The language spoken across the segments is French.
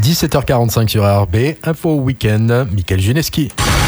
17h45 sur RB, info week-end, Michael Juneski.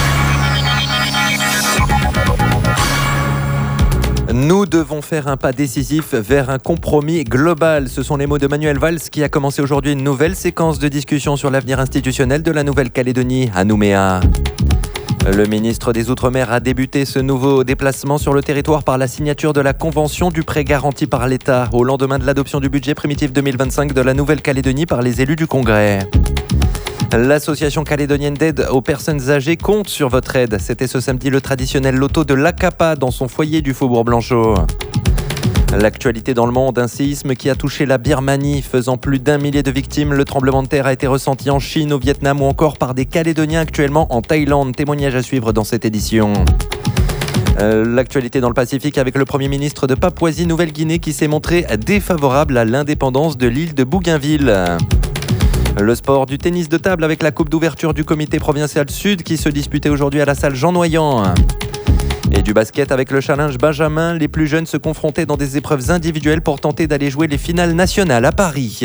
Nous devons faire un pas décisif vers un compromis global. Ce sont les mots de Manuel Valls qui a commencé aujourd'hui une nouvelle séquence de discussion sur l'avenir institutionnel de la Nouvelle-Calédonie à Nouméa. Le ministre des Outre-mer a débuté ce nouveau déplacement sur le territoire par la signature de la convention du prêt garanti par l'État au lendemain de l'adoption du budget primitif 2025 de la Nouvelle-Calédonie par les élus du Congrès. L'association calédonienne d'aide aux personnes âgées compte sur votre aide. C'était ce samedi le traditionnel loto de l'Akapa dans son foyer du Faubourg Blanchot. L'actualité dans le monde, un séisme qui a touché la Birmanie, faisant plus d'1 millier de victimes. Le tremblement de terre a été ressenti en Chine, au Vietnam ou encore par des Calédoniens actuellement en Thaïlande. Témoignage à suivre dans cette édition. L'actualité dans le Pacifique avec le Premier ministre de Papouasie-Nouvelle-Guinée qui s'est montré défavorable à l'indépendance de l'île de Bougainville. Le sport, du tennis de table avec la coupe d'ouverture du comité provincial Sud qui se disputait aujourd'hui à la salle Jean Noyant. Et du basket avec le challenge Benjamin, les plus jeunes se confrontaient dans des épreuves individuelles pour tenter d'aller jouer les finales nationales à Paris.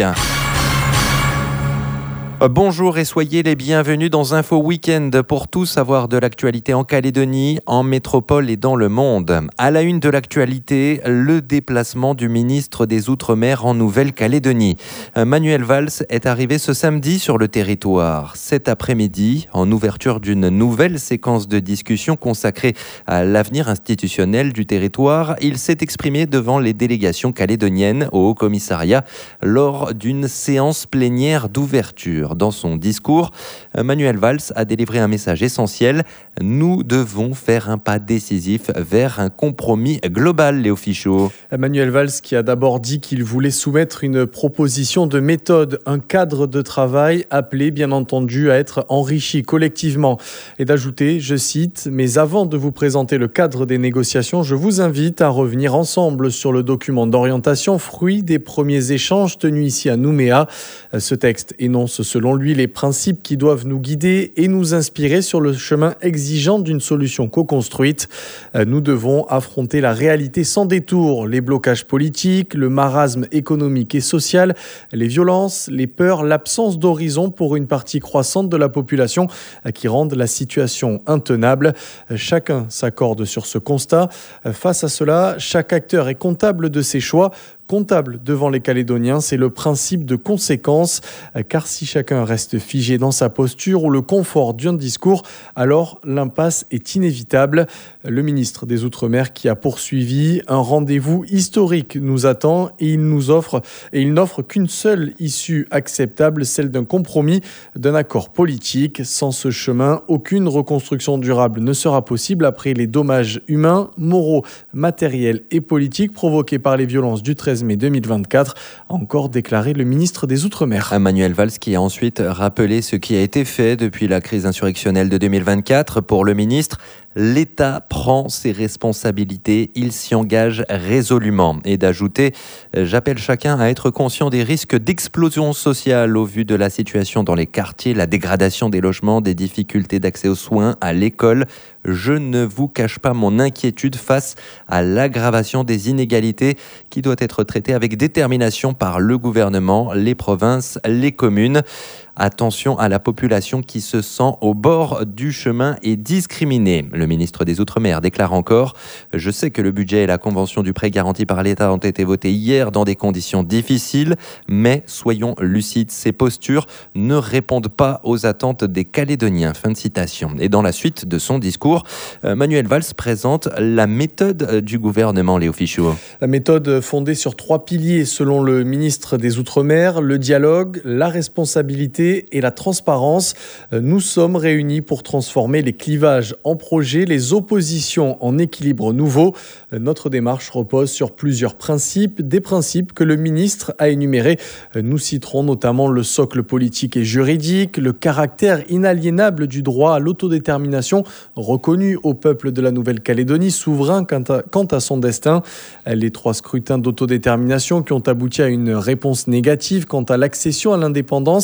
Bonjour et soyez les bienvenus dans Info Week-end pour tout savoir de l'actualité en Calédonie, en métropole et dans le monde. À la une de l'actualité, le déplacement du ministre des Outre-mer en Nouvelle-Calédonie. Manuel Valls est arrivé ce samedi sur le territoire. Cet après-midi, en ouverture d'une nouvelle séquence de discussion consacrée à l'avenir institutionnel du territoire, il s'est exprimé devant les délégations calédoniennes au Haut-Commissariat lors d'une séance plénière d'ouverture. Dans son discours, Manuel Valls a délivré un message essentiel. Nous devons faire un pas décisif vers un compromis global, Léo Fichot. Manuel Valls qui a d'abord dit qu'il voulait soumettre une proposition de méthode, un cadre de travail appelé bien entendu à être enrichi collectivement. Et d'ajouter, je cite, « Mais avant de vous présenter le cadre des négociations, je vous invite à revenir ensemble sur le document d'orientation, fruit des premiers échanges tenus ici à Nouméa. » Ce texte énonce selon lui les principes qui doivent nous guider et nous inspirer sur le chemin exigeant d'une solution co-construite. Nous devons affronter la réalité sans détour, les blocages politiques, le marasme économique et social, les violences, les peurs, l'absence d'horizon pour une partie croissante de la population qui rendent la situation intenable. Chacun s'accorde sur ce constat. Face à cela, chaque acteur est comptable de ses choix. Comptable devant les Calédoniens, c'est le principe de conséquence, car si chacun reste figé dans sa posture ou le confort d'un discours, alors l'impasse est inévitable. Le ministre des Outre-mer qui a poursuivi, un rendez-vous historique nous attend et il n'offre qu'une seule issue acceptable, celle d'un compromis, d'un accord politique. Sans ce chemin, aucune reconstruction durable ne sera possible après les dommages humains, moraux, matériels et politiques provoqués par les violences du 13 mai 2024, a encore déclaré le ministre des Outre-mer. Manuel Valls qui a ensuite rappelé ce qui a été fait depuis la crise insurrectionnelle de 2024. Pour le ministre, l'État prend ses responsabilités, il s'y engage résolument. Et d'ajouter, j'appelle chacun à être conscient des risques d'explosion sociale au vu de la situation dans les quartiers, la dégradation des logements, des difficultés d'accès aux soins, à l'école. Je ne vous cache pas mon inquiétude face à l'aggravation des inégalités qui doit être traitée avec détermination par le gouvernement, les provinces, les communes. Attention à la population qui se sent au bord du chemin et discriminée. Le ministre des Outre-mer déclare encore « Je sais que le budget et la convention du prêt garanti par l'État ont été votés hier dans des conditions difficiles, mais soyons lucides, ces postures ne répondent pas aux attentes des Calédoniens. » Fin de citation. Et dans la suite de son discours, Manuel Valls présente la méthode du gouvernement, Léo Fichot. La méthode fondée sur 3 piliers selon le ministre des Outre-mer, le dialogue, la responsabilité et la transparence. Nous sommes réunis pour transformer les clivages en projets, les oppositions en équilibre nouveau. Notre démarche repose sur plusieurs principes, des principes que le ministre a énumérés. Nous citerons notamment le socle politique et juridique, le caractère inaliénable du droit à l'autodétermination reconnu au peuple de la Nouvelle-Calédonie, souverain quant à son destin. Les 3 scrutins d'autodétermination qui ont abouti à une réponse négative quant à l'accession à l'indépendance et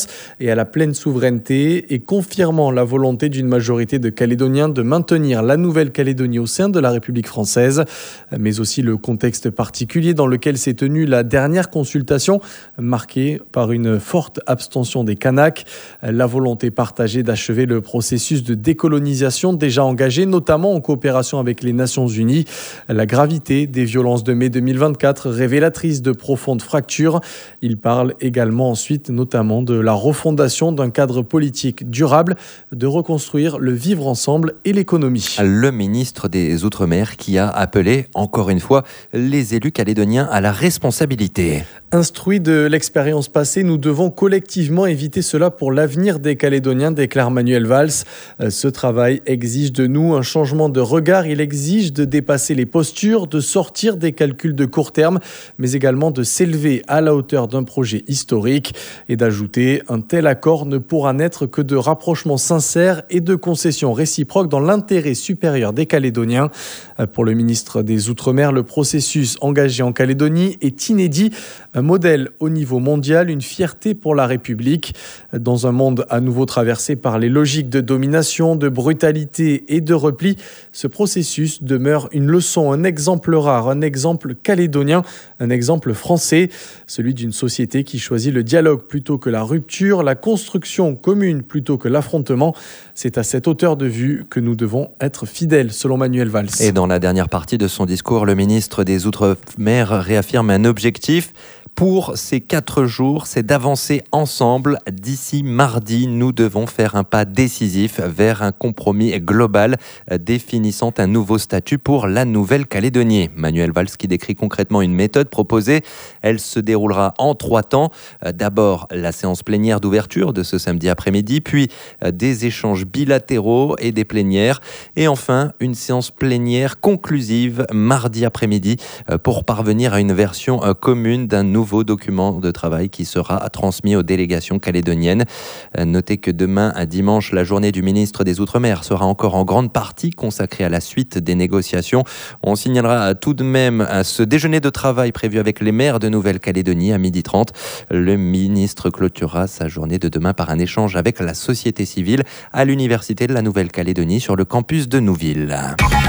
et à la pleine souveraineté et confirmant la volonté d'une majorité de Calédoniens de maintenir la Nouvelle-Calédonie au sein de la République française, mais aussi le contexte particulier dans lequel s'est tenue la dernière consultation, marquée par une forte abstention des Kanaks, la volonté partagée d'achever le processus de décolonisation déjà engagé, notamment en coopération avec les Nations Unies, la gravité des violences de mai 2024, révélatrice de profondes fractures. Il parle également ensuite notamment de la refondation d'un cadre politique durable, de reconstruire le vivre ensemble et l'économie. Le ministre des Outre-mer qui a appelé, encore une fois, les élus calédoniens à la responsabilité. Instruits de l'expérience passée, nous devons collectivement éviter cela pour l'avenir des Calédoniens, déclare Manuel Valls. Ce travail exige de nous un changement de regard. Il exige de dépasser les postures, de sortir des calculs de court terme, mais également de s'élever à la hauteur d'un projet historique et d'ajouter un tel accord ne pourra naître que de rapprochements sincères et de concessions réciproques dans l'intérêt supérieur des Calédoniens. Pour le ministre des Outre-mer, le processus engagé en Calédonie est inédit, un modèle au niveau mondial, une fierté pour la République. Dans un monde à nouveau traversé par les logiques de domination, de brutalité et de repli, ce processus demeure une leçon, un exemple rare, un exemple calédonien, un exemple français, celui d'une société qui choisit le dialogue plutôt que la rupture, la construction commune plutôt que l'affrontement. C'est à cette hauteur de vue que nous devons être fidèles, selon Manuel Valls. Et dans la dernière partie de son discours, le ministre des Outre-mer réaffirme un objectif pour ces 4 jours, c'est d'avancer ensemble. D'ici mardi, nous devons faire un pas décisif vers un compromis global définissant un nouveau statut pour la Nouvelle-Calédonie. Manuel Valls qui décrit concrètement une méthode proposée. Elle se déroulera en 3 temps. D'abord, la séance plénière d'ouverture de ce samedi après-midi, puis des échanges bilatéraux et des plénières. Et enfin, une séance plénière conclusive mardi après-midi pour parvenir à une version commune d'un nouveau document de travail qui sera transmis aux délégations calédoniennes. Notez que demain, à dimanche, la journée du ministre des Outre-mer sera encore en grande partie consacrée à la suite des négociations. On signalera tout de même ce déjeuner de travail prévu avec les maires de Nouvelle-Calédonie à 12h30. Le ministre clôturera sa journée de demain par un échange avec la société civile à l'Université de la Nouvelle-Calédonie sur le campus de Nouville.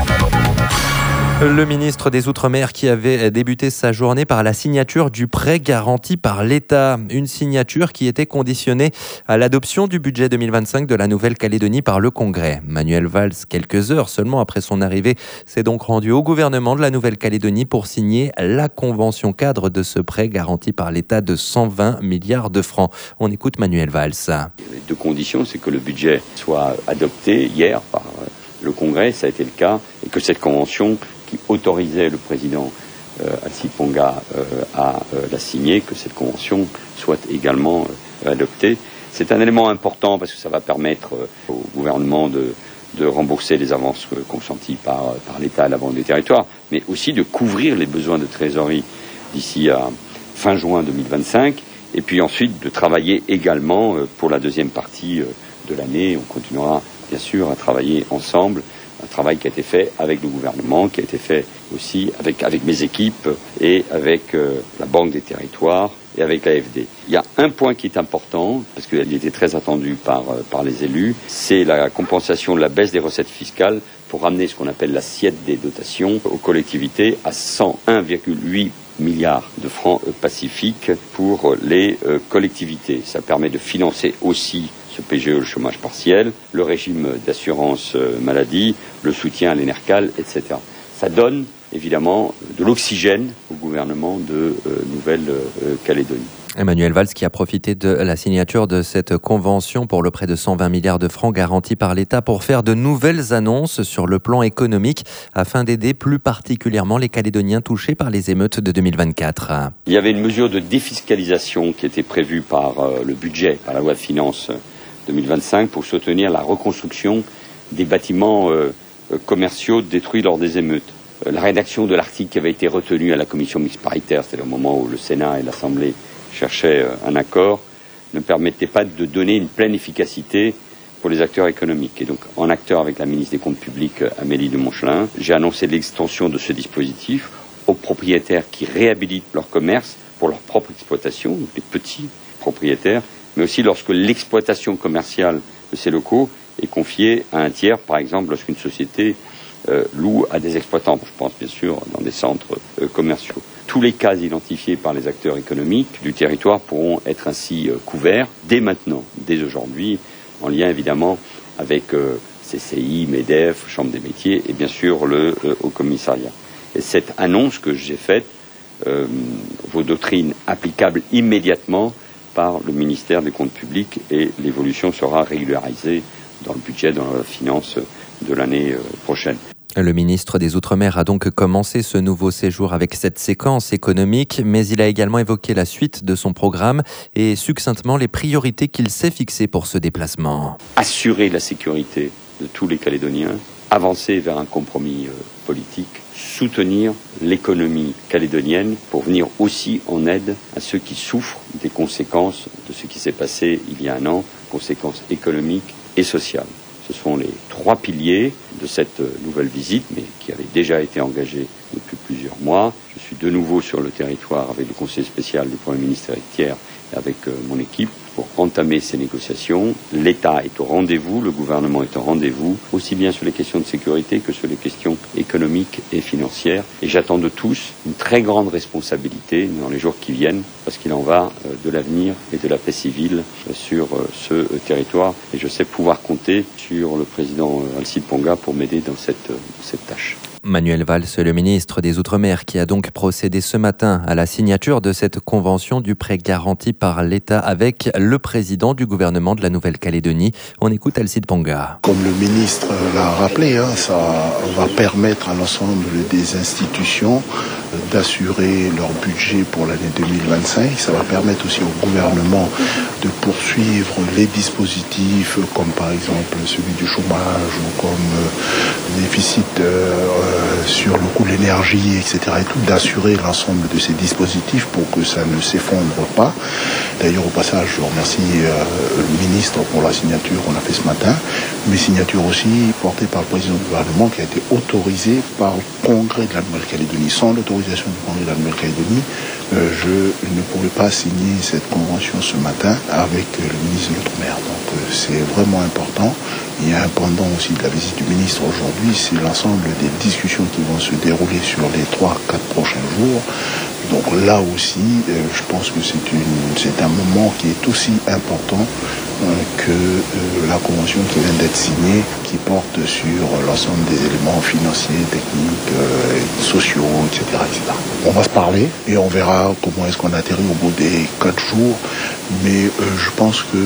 Le ministre des Outre-mer qui avait débuté sa journée par la signature du prêt garanti par l'État. Une signature qui était conditionnée à l'adoption du budget 2025 de la Nouvelle-Calédonie par le Congrès. Manuel Valls, quelques heures seulement après son arrivée, s'est donc rendu au gouvernement de la Nouvelle-Calédonie pour signer la convention cadre de ce prêt garanti par l'État de 120 milliards de francs. On écoute Manuel Valls. Les 2 conditions, c'est que le budget soit adopté hier par le Congrès, ça a été le cas, et que cette convention qui autorisait le président Alcide Ponga à la signer, que cette convention soit également adoptée. C'est un élément important parce que ça va permettre au gouvernement de rembourser les avances consenties par l'État à la Banque des Territoires, mais aussi de couvrir les besoins de trésorerie d'ici à fin juin 2025, et puis ensuite de travailler également pour la deuxième partie de l'année. On continuera bien sûr à travailler ensemble. Un travail qui a été fait avec le gouvernement, qui a été fait aussi avec mes équipes et avec la Banque des Territoires et avec l'AFD. Il y a un point qui est important, parce qu'il était très attendu par les élus, c'est la compensation de la baisse des recettes fiscales pour ramener ce qu'on appelle l'assiette des dotations aux collectivités à 101,8 milliards de francs pacifiques pour les collectivités. Ça permet de financer aussi ce PGE, le chômage partiel, le régime d'assurance maladie, le soutien à l'ENERCAL, etc. Ça donne évidemment de l'oxygène au gouvernement de Nouvelle-Calédonie. Manuel Valls qui a profité de la signature de cette convention pour le prêt de 120 milliards de francs garantis par l'État pour faire de nouvelles annonces sur le plan économique afin d'aider plus particulièrement les Calédoniens touchés par les émeutes de 2024. Il y avait une mesure de défiscalisation qui était prévue par le budget, par la loi de finances 2025 pour soutenir la reconstruction des bâtiments commerciaux détruits lors des émeutes. La rédaction de l'article qui avait été retenue à la commission mixte paritaire, c'est le moment où le Sénat et l'Assemblée cherchaient un accord, ne permettait pas de donner une pleine efficacité pour les acteurs économiques. Et donc, en acteur avec la ministre des Comptes publics, Amélie de Montchalin, j'ai annoncé l'extension de ce dispositif aux propriétaires qui réhabilitent leur commerce pour leur propre exploitation, donc les petits propriétaires, mais aussi lorsque l'exploitation commerciale de ces locaux est confiée à un tiers, par exemple lorsqu'une société loue à des exploitants. Je pense bien sûr dans des centres commerciaux. Tous les cas identifiés par les acteurs économiques du territoire pourront être ainsi couverts dès maintenant, dès aujourd'hui, en lien évidemment avec CCI, MEDEF, Chambre des métiers et bien sûr le Haut Commissariat. Et cette annonce que j'ai faite vaut doctrine applicable immédiatement par le ministère des Comptes publics et l'évolution sera régularisée dans le budget, dans la finance de l'année prochaine. Le ministre des Outre-mer a donc commencé ce nouveau séjour avec cette séquence économique, mais il a également évoqué la suite de son programme et succinctement les priorités qu'il s'est fixées pour ce déplacement. Assurer la sécurité de tous les Calédoniens, avancer vers un compromis politique, soutenir l'économie calédonienne pour venir aussi en aide à ceux qui souffrent des conséquences de ce qui s'est passé il y a un an, conséquences économiques et sociales. Ce sont les 3 piliers de cette nouvelle visite, mais qui avait déjà été engagée depuis plusieurs mois. Je suis de nouveau sur le territoire avec le conseiller spécial du Premier ministre Éric Thiers et avec mon équipe pour entamer ces négociations. L'État est au rendez-vous, le gouvernement est au rendez-vous, aussi bien sur les questions de sécurité que sur les questions économiques et financières. Et j'attends de tous une très grande responsabilité dans les jours qui viennent, parce qu'il en va de l'avenir et de la paix civile sur ce territoire. Et je sais pouvoir compter sur le président Alcide Ponga pour m'aider dans cette tâche. Manuel Valls, le ministre des Outre-mer, qui a donc procédé ce matin à la signature de cette convention du prêt garanti par l'État avec le président du gouvernement de la Nouvelle-Calédonie. On écoute Alcide Ponga. Comme le ministre l'a rappelé, ça va permettre à l'ensemble des institutions d'assurer leur budget pour l'année 2025. Ça va permettre aussi au gouvernement de poursuivre les dispositifs comme par exemple celui du chômage ou comme le déficit sur le coût de l'énergie, etc. et tout, d'assurer l'ensemble de ces dispositifs pour que ça ne s'effondre pas. D'ailleurs, au passage, je remercie le ministre pour la signature qu'on a fait ce matin, mais signature aussi portée par le président du gouvernement qui a été autorisée par le Congrès de la Nouvelle-Calédonie. Sans l'autorisation du Congrès de la Nouvelle-Calédonie, je ne pouvais pas signer cette convention ce matin avec le ministre de l'Outre-mer. Donc c'est vraiment important. Il y a un pendant aussi de la visite du ministre aujourd'hui, c'est l'ensemble des discussions qui vont se dérouler sur les 3-4 prochains jours. Donc là aussi, je pense que c'est un moment qui est aussi important que la convention qui vient d'être signée, qui porte sur l'ensemble des éléments financiers, techniques, sociaux, etc., etc. On va se parler et on verra comment est-ce qu'on atterrit au bout des 4 jours. Mais je pense que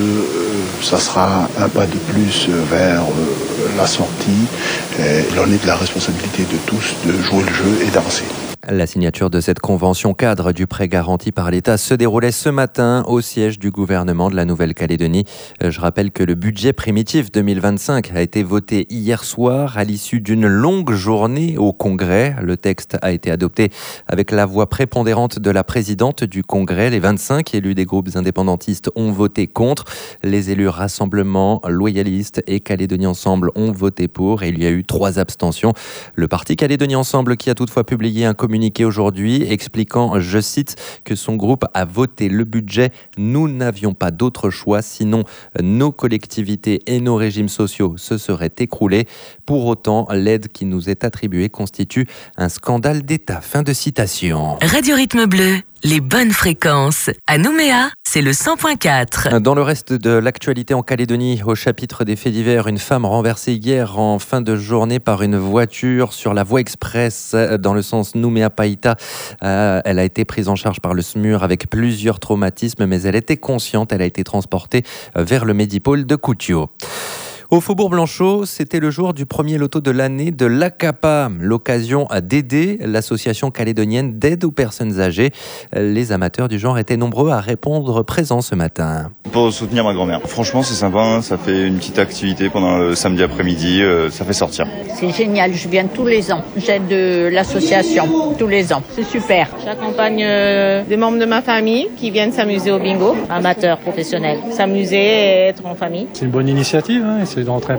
ça sera un pas de plus vers la sortie. Il en est de la responsabilité de tous de jouer le jeu et d'avancer. La signature de cette convention cadre du prêt garanti par l'État se déroulait ce matin au siège du gouvernement de la Nouvelle-Calédonie. Je rappelle que le budget primitif 2025 a été voté hier soir à l'issue d'une longue journée au Congrès. Le texte a été adopté avec la voix prépondérante de la présidente du Congrès. Les 25 élus des groupes indépendantistes ont voté contre. Les élus Rassemblement, Loyalistes et Calédonie Ensemble ont voté pour et il y a eu 3 abstentions. Le parti Calédonie Ensemble qui a toutefois publié un communiqué aujourd'hui expliquant, je cite, que son groupe a voté le budget. Nous n'avions pas d'autre choix, sinon nos collectivités et nos régimes sociaux se seraient écroulés. Pour autant, l'aide qui nous est attribuée constitue un scandale d'État. Fin de citation. Radio Rythme Bleu. Les bonnes fréquences. À Nouméa, c'est le 100.4. Dans le reste de l'actualité en Calédonie, au chapitre des faits divers, une femme renversée hier en fin de journée par une voiture sur la voie express dans le sens Nouméa-Païta. Elle a été prise en charge par le SMUR avec plusieurs traumatismes, mais elle était consciente. Elle a été transportée vers le Médipôle de Koutio. Au Faubourg Blanchot, c'était le jour du premier loto de l'année de l'ACAPA, l'occasion d'aider l'association calédonienne d'aide aux personnes âgées. Les amateurs du genre étaient nombreux à répondre présents ce matin. Pour soutenir ma grand-mère. Franchement, c'est sympa, ça fait une petite activité pendant le samedi après-midi, ça fait sortir. C'est génial, je viens tous les ans. J'aide l'association tous les ans, c'est super. J'accompagne des membres de ma famille qui viennent s'amuser au bingo. Amateurs, professionnels, s'amuser et être en famille. C'est une bonne initiative, c'est essaie de rentrer un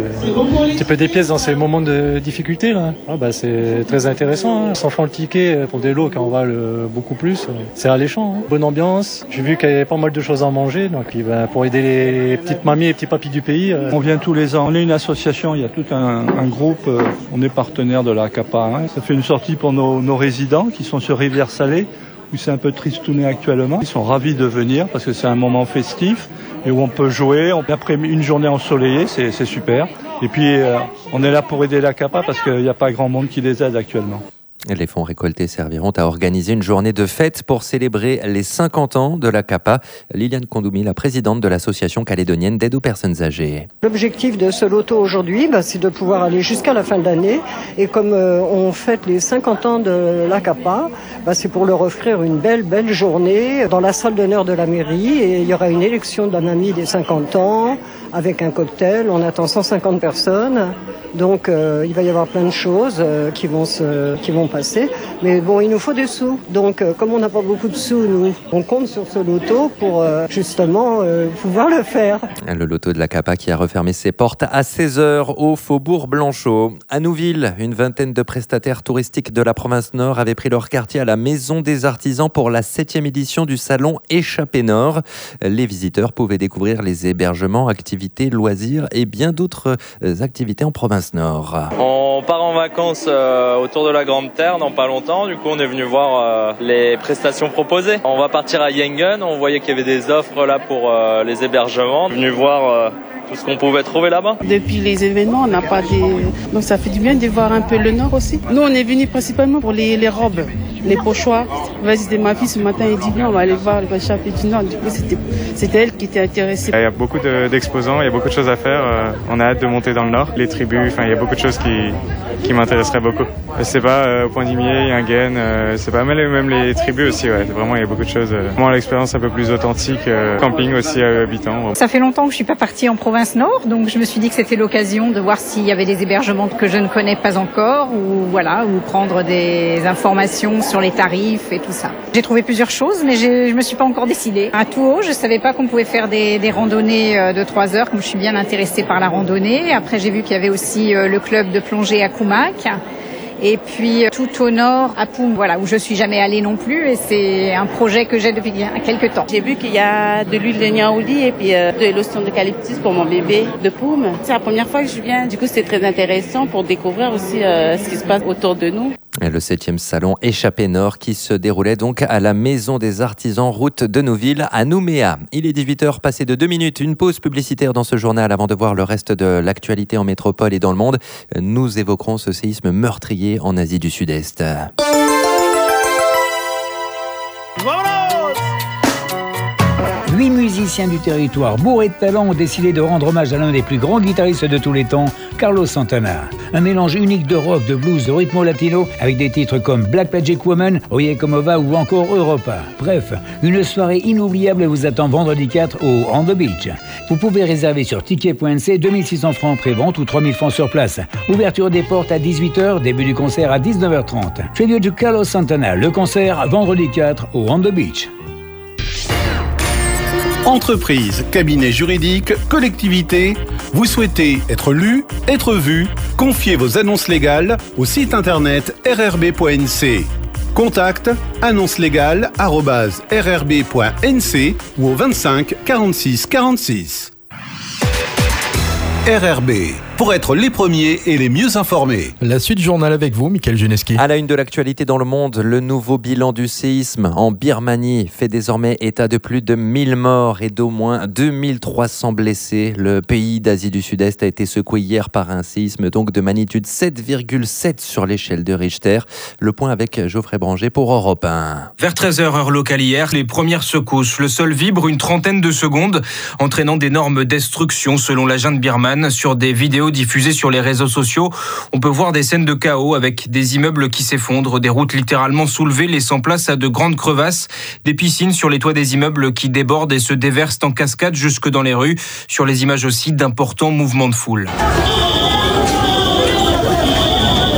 petit peu des pièces dans ces moments de difficulté, là. C'est très intéressant, hein. 100 francs le ticket pour des lots qui en valent beaucoup plus. C'est alléchant, hein. Bonne ambiance. J'ai vu qu'il y avait pas mal de choses à manger, donc pour aider les petites mamies et les petits papis du pays. On vient tous les ans. On est une association, il y a tout un groupe. On est partenaire de la CAPA, hein. Ça fait une sortie pour nos résidents qui sont sur Rivière-Salée, où c'est un peu tristouné actuellement. Ils sont ravis de venir parce que c'est un moment festif et où on peut jouer. Après une journée ensoleillée, c'est super. Et puis, on est là pour aider la CAPA parce qu'il n'y a pas grand monde qui les aide actuellement. Les fonds récoltés serviront à organiser une journée de fête pour célébrer les 50 ans de la CAPA. Liliane Kondoumi, la présidente de l'association calédonienne d'aide aux personnes âgées. L'objectif de ce loto aujourd'hui, c'est de pouvoir aller jusqu'à la fin de l'année. Et comme on fête les 50 ans de la CAPA, c'est pour leur offrir une belle journée dans la salle d'honneur de la mairie. Et il y aura une élection d'un ami des 50 ans avec un cocktail. On attend 150 personnes. Donc il va y avoir plein de choses qui vont passer. Mais bon, il nous faut des sous. Donc comme on n'a pas beaucoup de sous, nous, on compte sur ce loto pour justement pouvoir le faire. Le loto de la CAPA qui a refermé ses portes à 16h au Faubourg Blanchot. À Nouville, une vingtaine de prestataires touristiques de la province Nord avaient pris leur quartier à la Maison des Artisans pour la 7e édition du salon Échappée Nord. Les visiteurs pouvaient découvrir les hébergements, activités, loisirs et bien d'autres activités en province Nord. On part en vacances autour de la Grande Terre dans pas longtemps. Du coup, on est venu voir les prestations proposées. On va partir à Yengen. On voyait qu'il y avait des offres là pour les hébergements. On est venu voir tout ce qu'on pouvait trouver là-bas. Depuis les événements, on n'a pas donc ça fait du bien de voir un peu le Nord aussi. Nous, on est venus principalement pour les robes, les pochoirs. C'était ma fille ce matin, elle dit non, on va aller voir l'échappée du Nord. Du coup, c'était elle qui était intéressée. Il y a beaucoup d'exposants, il y a beaucoup de choses à faire. On a hâte de monter dans le Nord. Les tribus, il y a beaucoup de choses qui m'intéresseraient beaucoup. C'est pas au Point d'Imier, Yengen, c'est pas mal, même les tribus aussi. Ouais. Vraiment, il y a beaucoup de choses. Vraiment, l'expérience un peu plus authentique. Camping aussi à habitants. Ça fait longtemps que je suis pas partie en province Nord, donc je me suis dit que c'était l'occasion de voir s'il y avait des hébergements que je ne connais pas encore, ou prendre des informations sur les tarifs et tout ça. J'ai trouvé plusieurs choses, mais je me suis pas encore décidée. À Touhaut, je savais pas qu'on pouvait faire des randonnées de 3 heures, comme je suis bien intéressée par la randonnée. Après, j'ai vu qu'il y avait aussi le club de plongée à Koumak. Et puis tout au nord, à Poum, où je suis jamais allée non plus, et c'est un projet que j'ai depuis quelques temps. J'ai vu qu'il y a de l'huile de niaouli et puis de lotion d'eucalyptus pour mon bébé de Poum. C'est la première fois que je viens, du coup c'est très intéressant pour découvrir aussi ce qui se passe autour de nous. Le 7e salon Échappée Nord qui se déroulait donc à la Maison des Artisans, route de Nouville à Nouméa. Il est 18h, passé de 2 minutes. Une pause publicitaire dans ce journal avant de voir le reste de l'actualité en métropole et dans le monde. Nous évoquerons ce séisme meurtrier en Asie du Sud-Est. 8 musiciens du territoire bourrés de talent ont décidé de rendre hommage à l'un des plus grands guitaristes de tous les temps, Carlos Santana. Un mélange unique de rock, de blues, de rythmo latino, avec des titres comme Black Magic Woman, Oye Como Va ou encore Europa. Bref, une soirée inoubliable vous attend vendredi 4 au On the Beach. Vous pouvez réserver sur ticket.nc, 2600 francs en pré-vente ou 3000 francs sur place. Ouverture des portes à 18h, début du concert à 19h30. Tribute to Carlos Santana, le concert vendredi 4 au On the Beach. Entreprise, cabinet juridique, collectivité, vous souhaitez être lu, être vu, confiez vos annonces légales au site internet rrb.nc. Contact annoncelegale@rrb.nc ou au 25 46 46. RRB, pour être les premiers et les mieux informés. La suite du journal avec vous, Mickaël Juneski. À la une de l'actualité dans le monde, le nouveau bilan du séisme en Birmanie fait désormais état de plus de 1000 morts et d'au moins 2300 blessés. Le pays d'Asie du Sud-Est a été secoué hier par un séisme donc de magnitude 7,7 sur l'échelle de Richter. Le point avec Geoffrey Branger pour Europe 1. Vers 13h heure locale hier, les premières secousses. Le sol vibre une trentaine de secondes, entraînant d'énormes destructions selon la junte birmane. Sur des vidéos diffusées sur les réseaux sociaux, on peut voir des scènes de chaos avec des immeubles qui s'effondrent, des routes littéralement soulevées laissant place à de grandes crevasses, des piscines sur les toits des immeubles qui débordent et se déversent en cascade jusque dans les rues. Sur les images aussi d'importants mouvements de foule.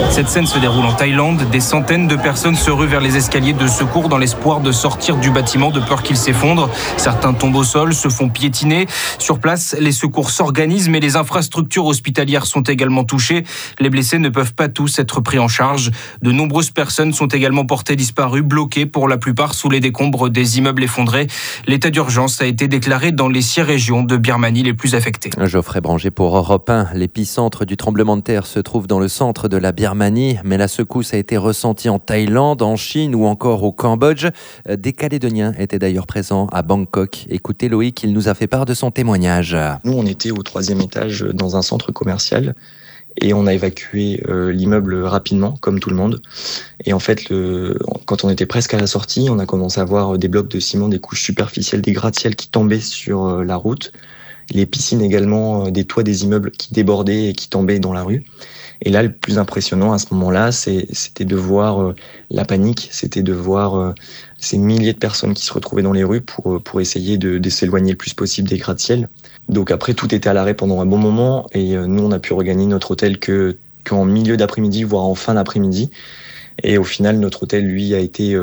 Cette scène se déroule en Thaïlande. Des centaines de personnes se ruent vers les escaliers de secours dans l'espoir de sortir du bâtiment de peur qu'il s'effondre. Certains tombent au sol, se font piétiner. Sur place, les secours s'organisent, mais les infrastructures hospitalières sont également touchées. Les blessés ne peuvent pas tous être pris en charge. De nombreuses personnes sont également portées disparues, bloquées pour la plupart sous les décombres des immeubles effondrés. L'état d'urgence a été déclaré dans les 6 régions de Birmanie les plus affectées. Geoffrey Branger pour Europe 1. L'épicentre du tremblement de terre se trouve dans le centre de la Birmanie, mais la secousse a été ressentie en Thaïlande, en Chine ou encore au Cambodge. Des Calédoniens étaient d'ailleurs présents à Bangkok. Écoutez Loïc, il nous a fait part de son témoignage. Nous, on était au 3e étage dans un centre commercial et on a évacué l'immeuble rapidement, comme tout le monde. Et en fait, quand on était presque à la sortie, on a commencé à voir des blocs de ciment, des couches superficielles, des gratte-ciel qui tombaient sur la route. Les piscines également, des toits des immeubles qui débordaient et qui tombaient dans la rue. Et là, le plus impressionnant à ce moment-là, c'était de voir la panique, c'était de voir ces milliers de personnes qui se retrouvaient dans les rues pour essayer de s'éloigner le plus possible des gratte-ciel. Donc après, tout était à l'arrêt pendant un bon moment et nous, on a pu regagner notre hôtel qu'en milieu d'après-midi, voire en fin d'après-midi. Et au final, notre hôtel, lui, a été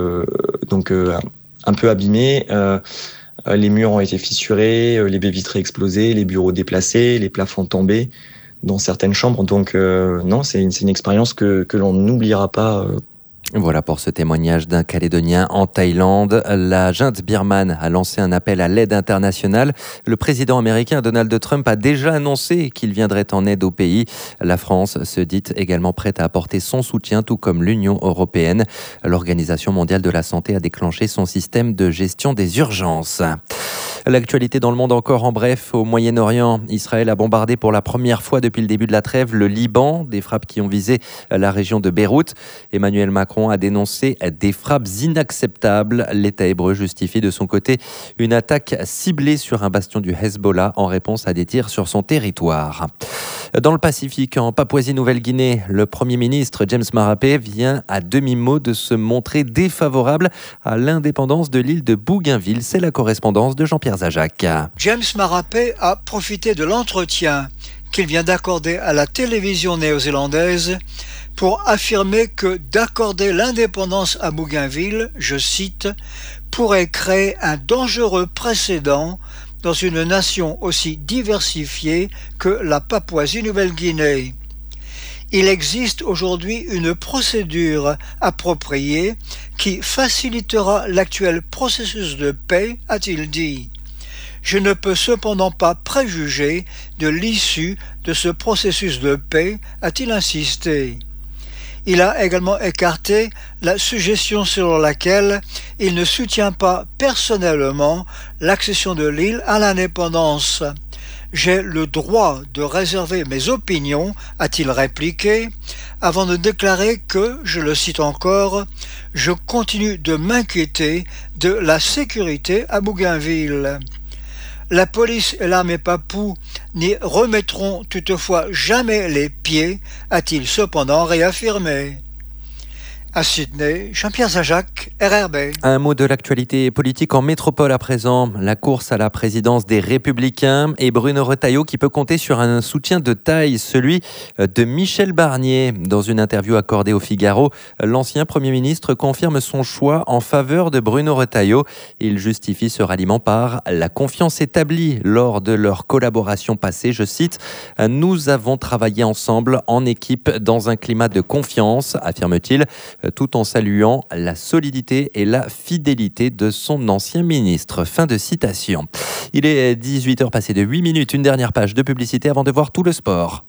un peu abîmé. Les murs ont été fissurés, les baies vitrées explosées, les bureaux déplacés, les plafonds tombés dans certaines chambres. Donc non, c'est une expérience que l'on n'oubliera pas. Voilà pour ce témoignage d'un Calédonien en Thaïlande. La junte birmane a lancé un appel à l'aide internationale. Le président américain Donald Trump a déjà annoncé qu'il viendrait en aide au pays. La France se dit également prête à apporter son soutien, tout comme l'Union européenne. L'Organisation mondiale de la santé a déclenché son système de gestion des urgences. L'actualité dans le monde encore en bref. Au Moyen-Orient, Israël a bombardé pour la première fois depuis le début de la trêve le Liban, des frappes qui ont visé la région de Beyrouth. Emmanuel Macron a dénoncé des frappes inacceptables. L'État hébreu justifie de son côté une attaque ciblée sur un bastion du Hezbollah en réponse à des tirs sur son territoire. Dans le Pacifique, en Papouasie-Nouvelle-Guinée, le Premier ministre James Marape vient à demi-mot de se montrer défavorable à l'indépendance de l'île de Bougainville. C'est la correspondance de Jean-Pierre Zajac. James Marape a profité de l'entretien qu'il vient d'accorder à la télévision néo-zélandaise pour affirmer que d'accorder l'indépendance à Bougainville, je cite, pourrait créer un dangereux précédent dans une nation aussi diversifiée que la Papouasie-Nouvelle-Guinée. Il existe aujourd'hui une procédure appropriée qui facilitera l'actuel processus de paix, a-t-il dit. Je ne peux cependant pas préjuger de l'issue de ce processus de paix, a-t-il insisté. Il a également écarté la suggestion selon laquelle il ne soutient pas personnellement l'accession de l'île à l'indépendance. J'ai le droit de réserver mes opinions, a-t-il répliqué, avant de déclarer que, je le cite encore, « Je continue de m'inquiéter de la sécurité à Bougainville ». La police et l'armée papoue n'y remettront toutefois jamais les pieds, a-t-il cependant réaffirmé. À Sydney, Jean-Pierre Zajac, RRB. Un mot de l'actualité politique en métropole à présent. La course à la présidence des Républicains et Bruno Retailleau qui peut compter sur un soutien de taille, celui de Michel Barnier. Dans une interview accordée au Figaro, l'ancien Premier ministre confirme son choix en faveur de Bruno Retailleau. Il justifie ce ralliement par la confiance établie lors de leur collaboration passée. Je cite, « Nous avons travaillé ensemble en équipe dans un climat de confiance », affirme-t-il, tout en saluant la solidité et la fidélité de son ancien ministre. Fin de citation. Il est 18h passé de 8 minutes. Une dernière page de publicité avant de voir tout le sport.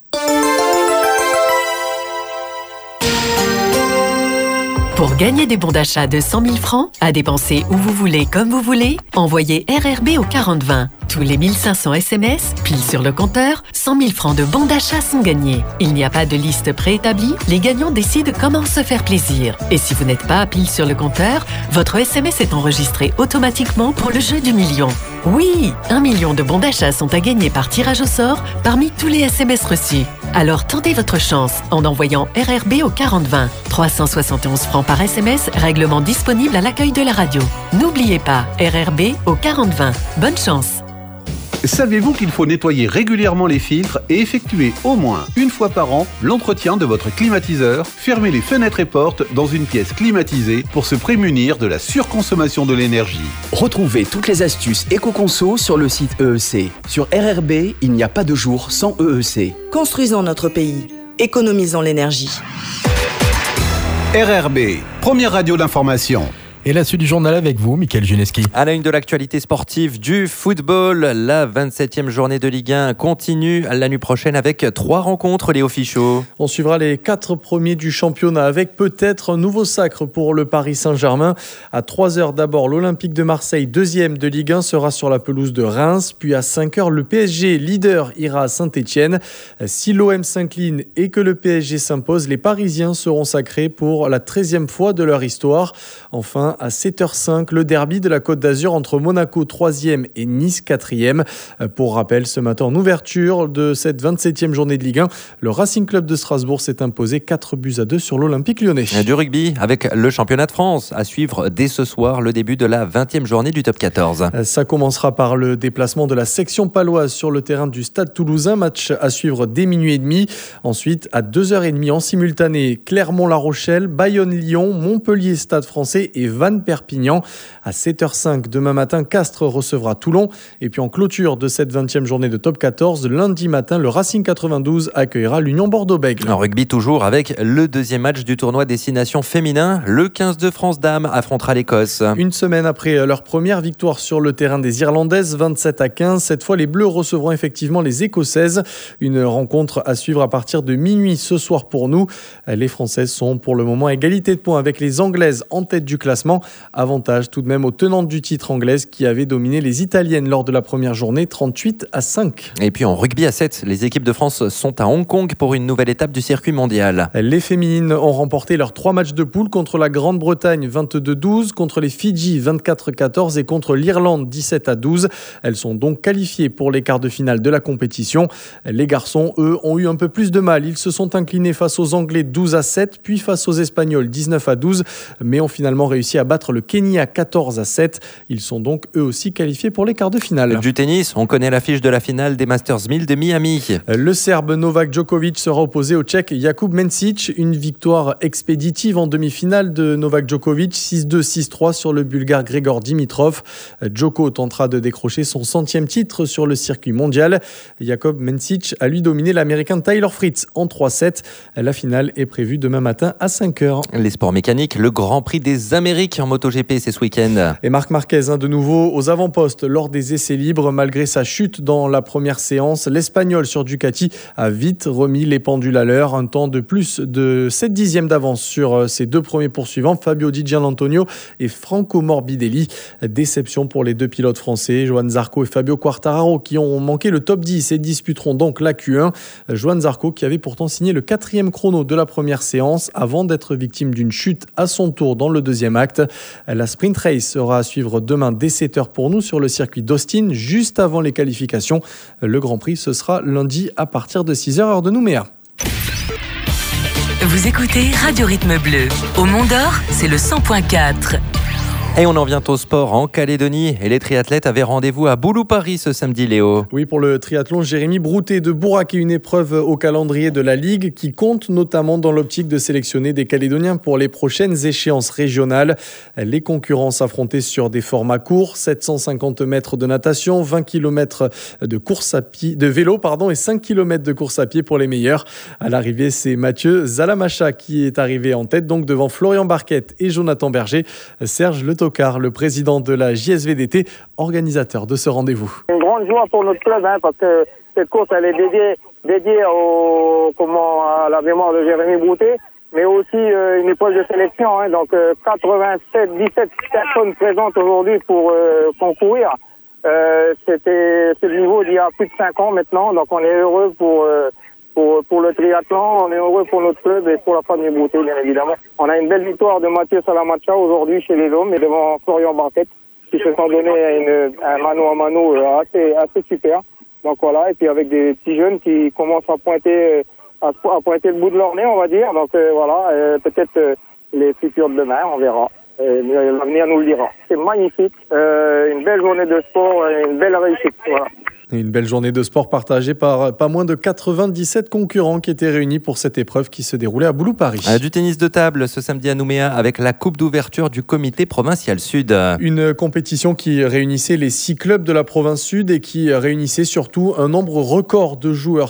Pour gagner des bons d'achat de 100 000 francs, à dépenser où vous voulez, comme vous voulez, envoyez RRB au 4020. Tous les 1500 SMS, pile sur le compteur, 100 000 francs de bons d'achat sont gagnés. Il n'y a pas de liste préétablie, les gagnants décident comment se faire plaisir. Et si vous n'êtes pas pile sur le compteur, votre SMS est enregistré automatiquement pour le jeu du million. Oui, 1 million de bons d'achat sont à gagner par tirage au sort parmi tous les SMS reçus. Alors tentez votre chance en envoyant RRB au 4020. 371 francs par SMS, règlement disponible à l'accueil de la radio. N'oubliez pas, RRB au 4020. Bonne chance! Savez-vous qu'il faut nettoyer régulièrement les filtres et effectuer au moins une fois par an l'entretien de votre climatiseur? Fermez les fenêtres et portes dans une pièce climatisée pour se prémunir de la surconsommation de l'énergie. Retrouvez toutes les astuces éco-conso sur le site EEC. Sur RRB, il n'y a pas de jour sans EEC. Construisons notre pays. Économisons l'énergie. RRB, première radio d'information. Et la suite du journal avec vous, Mickaël Juneski. À la une de l'actualité sportive du football, la 27e journée de Ligue 1 continue la nuit prochaine avec 3 rencontres, Léo Fichot. On suivra les 4 premiers du championnat avec peut-être un nouveau sacre pour le Paris Saint-Germain. À 3h d'abord, l'Olympique de Marseille, 2e de Ligue 1, sera sur la pelouse de Reims. Puis à 5h, le PSG, leader, ira à Saint-Etienne. Si l'OM s'incline et que le PSG s'impose, les Parisiens seront sacrés pour la 13e fois de leur histoire. Enfin, à 7h05, le derby de la Côte d'Azur entre Monaco 3e et Nice 4e. Pour rappel, ce matin en ouverture de cette 27e journée de Ligue 1, le Racing Club de Strasbourg s'est imposé 4-2 sur l'Olympique Lyonnais. Du rugby avec le championnat de France à suivre dès ce soir le début de la 20e journée du top 14. Ça commencera par le déplacement de la section paloise sur le terrain du Stade Toulousain, match à suivre dès minuit et demi. Ensuite, à 2h30 en simultané, Clermont-La Rochelle, Bayonne-Lyon, Montpellier-Stade Français et Vannes-Perpignan. À 7h05 demain matin, Castres recevra Toulon. Et puis en clôture de cette 20e journée de top 14, lundi matin, le Racing 92 accueillera l'Union Bordeaux-Bègles. En rugby toujours avec le deuxième match du tournoi Destination Féminin. Le 15 de France Dames affrontera l'Écosse. Une semaine après leur première victoire sur le terrain des Irlandaises, 27-15, cette fois les Bleus recevront effectivement les Écossaises. Une rencontre à suivre à partir de minuit ce soir pour nous. Les Françaises sont pour le moment à égalité de points avec les Anglaises en tête du classement. Avantage tout de même aux tenantes du titre anglaises qui avaient dominé les Italiennes lors de la première journée, 38-5. Et puis en rugby à 7, les équipes de France sont à Hong Kong pour une nouvelle étape du circuit mondial. Les féminines ont remporté leurs 3 matchs de poule contre la Grande-Bretagne 22-12, contre les Fidji 24-14 et contre l'Irlande 17-12. Elles sont donc qualifiées pour les quarts de finale de la compétition. Les garçons, eux, ont eu un peu plus de mal. Ils se sont inclinés face aux Anglais 12-7, puis face aux Espagnols 19-12, mais ont finalement réussi à battre le Kenya 14-7. Ils sont donc eux aussi qualifiés pour les quarts de finale. Du tennis, on connaît l'affiche de la finale des Masters 1000 de Miami. Le Serbe Novak Djokovic sera opposé au Tchèque Jakub Mencic. Une victoire expéditive en demi-finale de Novak Djokovic, 6-2, 6-3 sur le Bulgare Grigor Dimitrov. Djoko tentera de décrocher son 100e titre sur le circuit mondial. Jakub Mencic a lui dominé l'Américain Tyler Fritz en 3-7. La finale est prévue demain matin à 5h. Les sports mécaniques, le Grand Prix des Amériques en MotoGP, c'est ce week-end. Et Marc Marquez, de nouveau aux avant-postes lors des essais libres. Malgré sa chute dans la première séance, l'Espagnol sur Ducati a vite remis les pendules à l'heure. Un temps de plus de 7 dixièmes d'avance sur ses 2 premiers poursuivants, Fabio Di Gianantonio et Franco Morbidelli. Déception pour les 2 pilotes français, Johan Zarco et Fabio Quartararo, qui ont manqué le top 10 et disputeront donc la Q1. Johan Zarco qui avait pourtant signé le 4e chrono de la première séance avant d'être victime d'une chute à son tour dans le 2e acte. La sprint race sera à suivre demain dès 7h pour nous sur le circuit d'Austin, juste avant les qualifications. Le Grand Prix, ce sera lundi à partir de 6h heure de Nouméa. Vous écoutez Radio Rythme Bleu. Au Mont d'Or, c'est le 100.4. Et on en vient au sport en Calédonie. Et les triathlètes avaient rendez-vous à Boulou-Paris ce samedi, Léo. Oui, pour le triathlon, Jérémy Broutet de Bourac est une épreuve au calendrier de la Ligue qui compte notamment dans l'optique de sélectionner des Calédoniens pour les prochaines échéances régionales. Les concurrents s'affrontaient sur des formats courts, 750 mètres de natation, 20 km de course à pied, de vélo, et 5 km de course à pied pour les meilleurs. À l'arrivée, c'est Mathieu Zalamacha qui est arrivé en tête, donc devant Florian Barquette et Jonathan Berger. Serge Le Tocard, le président de la JSVDT, organisateur de ce rendez-vous. Une grande joie pour notre club, parce que cette course elle est dédiée à la mémoire de Jérémy Broutet, mais aussi une épreuve de sélection. Donc 17 personnes présentes aujourd'hui pour concourir. C'est le niveau d'il y a plus de 5 ans maintenant, donc on est heureux pour le triathlon, on est heureux pour notre club et pour la famille Broutet, bien évidemment. On a une belle victoire de Mathieu Salamacha aujourd'hui chez les hommes et devant Florian Barquette, qui se sont donné un mano à mano assez super. Donc voilà, et puis avec des petits jeunes qui commencent à pointer le bout de leur nez, on va dire. Donc voilà, peut-être les futurs de demain, on verra. L'avenir nous le dira. C'est magnifique, une belle journée de sport, une belle réussite. Voilà. Et une belle journée de sport partagée par pas moins de 97 concurrents qui étaient réunis pour cette épreuve qui se déroulait à Boulou-Paris. Du tennis de table ce samedi à Nouméa avec la coupe d'ouverture du comité provincial Sud. Une compétition qui réunissait les 6 clubs de la province Sud et qui réunissait surtout un nombre record de joueurs,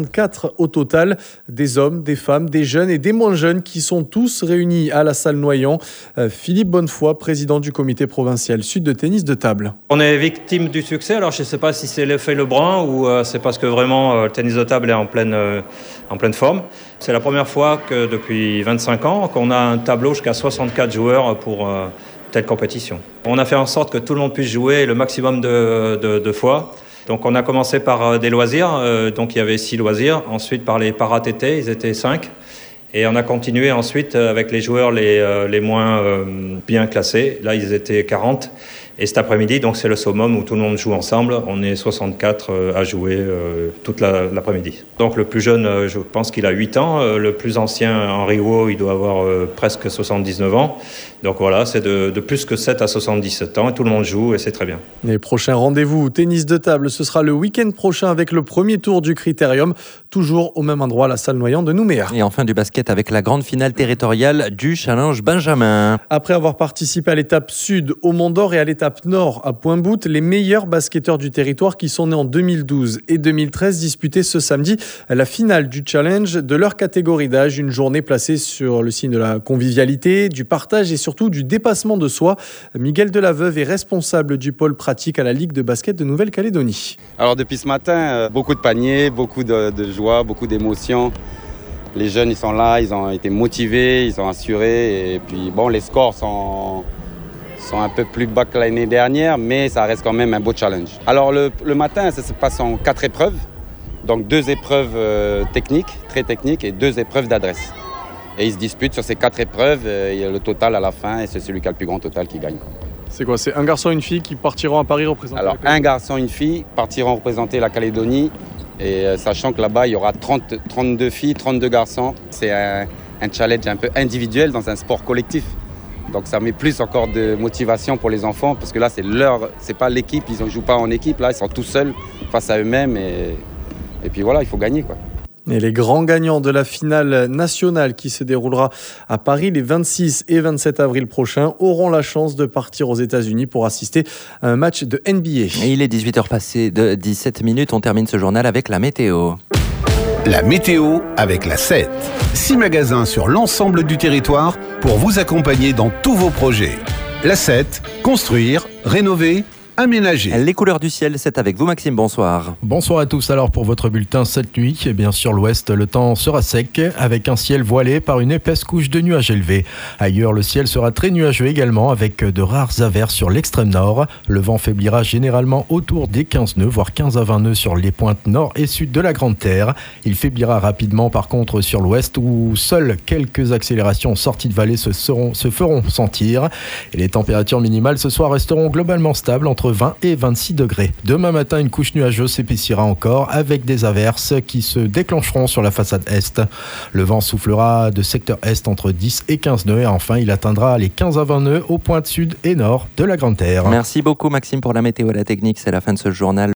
64 au total, des hommes, des femmes, des jeunes et des moins jeunes qui sont tous réunis à la salle Noyant. Philippe Bonnefoy, président du comité provincial Sud de tennis de table. On est victime du succès, alors je ne sais pas si c'est l'effet Lebrun ou c'est parce que vraiment le tennis de table est en pleine forme. C'est la première fois que depuis 25 ans qu'on a un tableau jusqu'à 64 joueurs pour telle compétition. On a fait en sorte que tout le monde puisse jouer le maximum de fois. Donc on a commencé par des loisirs, donc il y avait 6 loisirs. Ensuite par les para-TT, ils étaient 5. Et on a continué ensuite avec les joueurs les moins bien classés. Là, ils étaient 40. Et cet après-midi, donc c'est le summum où tout le monde joue ensemble. On est 64 à jouer toute l'après-midi. Donc le plus jeune, je pense qu'il a 8 ans. Le plus ancien, Henri Huot, il doit avoir presque 79 ans. Donc voilà, c'est de plus que 7 à 77 ans. Et tout le monde joue et c'est très bien. Les prochains rendez-vous tennis de table, ce sera le week-end prochain avec le premier tour du Critérium. Toujours au même endroit, la salle Noyant de Nouméa. Et enfin du basket avec la grande finale territoriale du Challenge Benjamin. Après avoir participé à l'étape sud au Mont-d'Or et à l'étape nord à Pointe-Boute, les meilleurs basketteurs du territoire qui sont nés en 2012 et 2013 disputaient ce samedi la finale du challenge de leur catégorie d'âge. Une journée placée sur le signe de la convivialité, du partage et surtout du dépassement de soi. Miguel Delaveuve est responsable du pôle pratique à la Ligue de basket de Nouvelle-Calédonie. Alors depuis ce matin, beaucoup de paniers, beaucoup de joie, beaucoup d'émotions. Les jeunes, ils sont là, ils ont été motivés, ils ont assuré. Et puis bon, les scores sont un peu plus bas que l'année dernière, mais ça reste quand même un beau challenge. Alors le matin, ça se passe en 4 épreuves. Donc 2 épreuves techniques, très techniques, et 2 épreuves d'adresse. Et ils se disputent sur ces 4 épreuves, il y a le total à la fin, et c'est celui qui a le plus grand total qui gagne. C'est quoi? C'est un garçon et une fille qui partiront à Paris représenter? Alors un garçon et une fille partiront représenter la Calédonie, et sachant que là-bas, il y aura 32 filles, 32 garçons. C'est un challenge un peu individuel dans un sport collectif. Donc ça met plus encore de motivation pour les enfants, parce que là, c'est pas l'équipe, ils ne jouent pas en équipe, là, ils sont tout seuls face à eux-mêmes, et puis voilà, il faut gagner, quoi. Et les grands gagnants de la finale nationale qui se déroulera à Paris les 26 et 27 avril prochains auront la chance de partir aux États-Unis pour assister à un match de NBA. Et il est 18h passé de 17 minutes. On termine ce journal avec la météo. La météo avec la 7. 6 magasins sur l'ensemble du territoire pour vous accompagner dans tous vos projets. La 7, construire, rénover, aménager. Les couleurs du ciel, c'est avec vous Maxime, bonsoir. Bonsoir à tous. Alors pour votre bulletin cette nuit, eh bien sur l'ouest, le temps sera sec avec un ciel voilé par une épaisse couche de nuages élevés. Ailleurs, le ciel sera très nuageux également avec de rares averses sur l'extrême nord. Le vent faiblira généralement autour des 15 nœuds, voire 15 à 20 nœuds sur les pointes nord et sud de la Grande Terre. Il faiblira rapidement par contre sur l'ouest où seules quelques accélérations en sortie de vallée se feront sentir. Et les températures minimales ce soir resteront globalement stables entre 20 et 26 degrés. Demain matin, une couche nuageuse s'épaissira encore avec des averses qui se déclencheront sur la façade est. Le vent soufflera de secteur est entre 10 et 15 nœuds et enfin, il atteindra les 15 à 20 nœuds aux pointes sud et nord de la Grande Terre. Merci beaucoup Maxime pour la météo et la technique. C'est la fin de ce journal.